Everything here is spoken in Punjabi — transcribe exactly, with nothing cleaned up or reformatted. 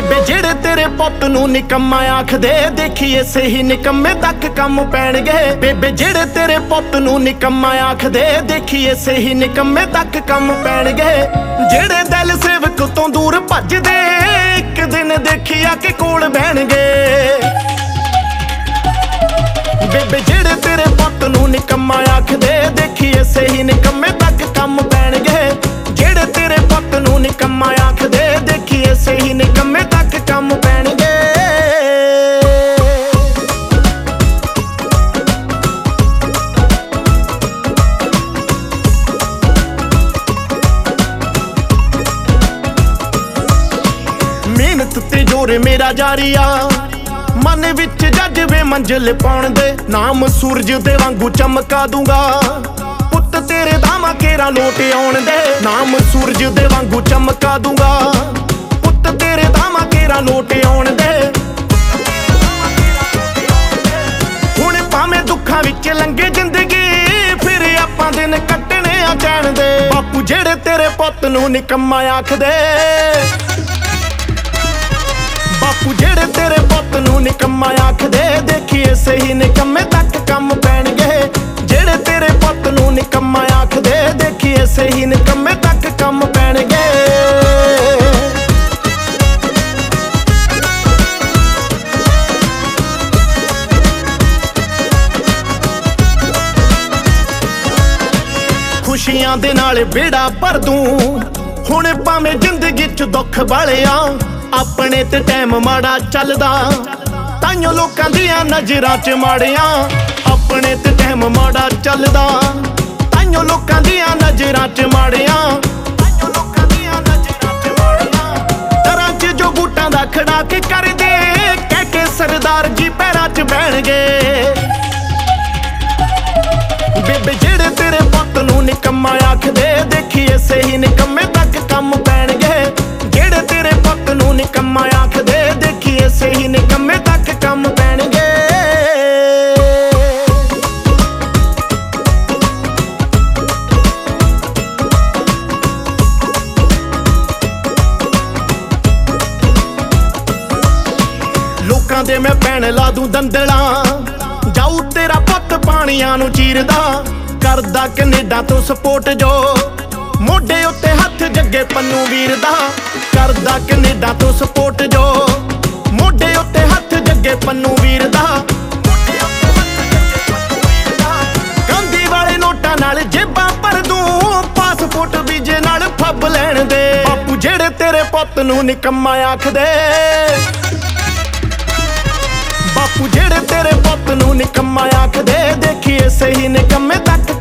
ਬੇਬੇ ਜਿਹੜੇ ਤੇਰੇ ਪੁੱਤ ਨੂੰ ਨਿਕੰਮਾ ਆਖਦੇ, ਦੇਖੀਏ ਸਹੀ ਨਿਕੰਮੇ ਤੱਕ ਕੰਮ ਪੈਣਗੇ। ਬੇਬੇ ਜਿਹੜੇ ਤੇਰੇ ਪੁੱਤ ਨੂੰ ਨਿਕੰਮਾ ਆਖਦੇ, ਦੇਖੀਏ ਸਹੀ ਨਿਕੰਮੇ ਤੱਕ ਕੰਮ ਪੈਣਗੇ। ਜਿਹੜੇ ਦਿਲ ਸੇਵਕ ਤੋਂ ਦੂਰ ਭੱਜਦੇ, ਇੱਕ ਦਿਨ ਦੇਖੀ ਆ ਕੇ ਕੋਲ ਬਹਿਣਗੇ। ਬੇਬੇ ਜਿਹੜੇ ਤੇਰੇ ਪੁੱਤ ਨੂੰ ਨਿਕੰਮਾ ਆਖਦੇ, ਦੇਖੀਏ ਸਹੀ ਨਿਕੰਮੇ ਤੱਕ ਕੰਮ ਪੈਣਗੇ। ਜਿਹੜੇ ਤੇਰੇ ਪੁੱਤ ਨੂੰ ਨਿਕੰਮਾ ਆਖਦੇ, ਦੇਖੀਏ ਸਹੀ ਨਿਕੰਮੇ ਤੱਕ ਕੰਮ ਪੈਣਗੇ। ਮਿਹਨਤ ਤੇ ਜੋਰ ਮੇਰਾ ਜਾਰੀ ਆ, ਮਨ ਵਿੱਚ ਜੱਜਵੇ ਮੰਜ਼ਿਲ ਪਾਉਣ ਦੇ। ਨਾਮ ਸੂਰਜ ਦੇ ਵਾਂਗੂ ਚਮਕਾ ਦੂੰਗਾ, ਪੁੱਤ ਤੇਰੇ ਦਾਵਾ ਕੇਰਾ ਲੋਟ ਆਉਣ ਦੇ। ਨਾਮ ਸੂਰਜ ਦੇ ਵਾਂਗੂ ਚਮਕਾ ਦੂੰਗਾ, ਪੁੱਤ ਤੇਰੇ ਦਾਵਾ ਕੇਰਾ ਲੋਟ ਆਉਣ ਦੇ। ਹੁਣ ਭਾਵੇਂ ਦੁੱਖਾਂ ਵਿੱਚ ਲੰਘੇ ਜ਼ਿੰਦਗੀ, ਫਿਰ ਆਪਾਂ ਦਿਨ ਕੱਟਣੇ ਆ ਚੈਨ ਦੇ। ਬਾਪੂ ਜਿਹੜੇ ਤੇਰੇ ਪੁੱਤ ਨੂੰ ਨਿਕੰਮਾ ਆਖਦੇ, ਬਾਪੂ ਜਿਹੜੇ ਤੇਰੇ ਪੁੱਤ ਨੂੰ ਨਿਕੰਮਾ ਆਖਦੇ, ਦੇਖੀਏ ਸਹੀ ਨਿਕੰਮੇ ਤੱਕ ਕੰਮ ਪੈਣਗੇ। ਜਿਹੜੇ ਤੇਰੇ ਪੁੱਤ ਨੂੰ ਨਿਕੰਮਾ ਆਖਦੇ, ਦੇਖੀਏ ਸਹੀ ਨਿਕੰਮੇ ਤੱਕ ਕੰਮ ਪੈਣਗੇ। ਖੁਸ਼ੀਆਂ ਦੇ ਨਾਲ ਬੇੜਾ ਭਰ ਦੂੰ, ਹੁਣ ਭਾਵੇਂ ਜ਼ਿੰਦਗੀ 'ਚ ਦੁੱਖ ਵਾਲਿਆ। ਆਪਣੇ ਤੇ ਟਾਈਮ ਮਾੜਾ ਚੱਲਦਾ, ਤਾਈਓ ਲੋਕਾਂ ਦੀਆਂ ਨਜ਼ਰਾਂ 'ਚ ਮਾੜਿਆਂ। ਆਪਣੇ ਤੇ ਟਾਈਮ ਮਾੜਾ ਚੱਲਦਾ, ਤਾਈਓ ਲੋਕਾਂ ਦੀਆਂ ਨਜ਼ਰਾਂ 'ਚ ਮਾੜਿਆਂ। ਤਾਈਓ ਲੋਕਾਂ ਦੀਆਂ ਨਜ਼ਰਾਂ 'ਚ ਮਾੜਿਆਂ। ਦਰਾਂ 'ਚ ਜੋ ਬੂਟਾਂ ਦਾ ਖੜਾ ਕੇ ਕਰਦੇ, ਕਹਿ ਕੇ ਸਰਦਾਰ ਜੀ ਪੈਰਾਂ 'ਚ ਬਹਿਣਗੇ। ਬੇਬੇ ਜਿਹੜੇ ਤੇਰੇ ਪੁੱਤ ਨੂੰ ਨਿਕੰਮਾ ਆਖਦੇ, ਦੇਖੀਏ ਸਹੀ ਨਿਕੰਮੇ ਤੱਕ ਕੰਮ ਪੈਣਗੇ। ਜਿਹੜੇ ਤੇਰੇ ਪੁੱਤ ਨੂੰ ਨਿਕੰਮਾ ਆਖਦੇ, ਦੇਖੀਏ ਸਹੀ ਨਿਕੰਮੇ ਤੱਕ ਕੰਮ ਪੈਣਗੇ। ਲੋਕਾਂ ਦੇ ਮੈਂ ਪੈਣ ਲਾ ਦੂੰ ਦੰਦਲਾਂ, ਜਾਊ ਤੇਰਾ ਪੁੱਤ ਪਾਣੀਆਂ ਨੂੰ ਚੀਰਦਾ। ਕਰਦਾ ਕੈਨੇਡਾ ਤੋਂ ਸਪੋਰਟ ਜੋ, ਮੋਢੇ ਉੱਤੇ ਹੱਥ ਜੱਗੇ ਪੰਨੂ ਵੀਰ ਦਾ। ਕਰਦਾ ਕੈਨੇਡਾ ਤੋਂ ਸਪੋਰਟ ਜੋ, ਮੋਢੇ ਉੱਤੇ ਹੱਥ ਜੱਗੇ ਪੰਨੂ ਵੀਰ ਦਾ। ਗਾਂਧੀ ਵਾਲੇ ਨੋਟਾਂ ਨਾਲ ਜੇਬਾਂ ਭਰ ਦੂੰ, ਪਾਸਪੋਰਟ ਵੀਜ਼ੇ ਨਾਲ ਫੱਬ ਲੈਣ ਦੇ। ਬਾਪੂ ਜਿਹੜੇ ਤੇਰੇ ਪੁੱਤ ਨੂੰ ਨਿਕੰਮਾ ਆਖਦੇ, ਬਾਪੂ ਜਿਹੜੇ ਤੇਰੇ ਪੁੱਤ ਨੂੰ ਨਿਕੰਮਾ ਆਖਦੇ, ਦੇਖੀਏ ਸਹੀ ਨਿਕੰਮੇ ਤੱਕ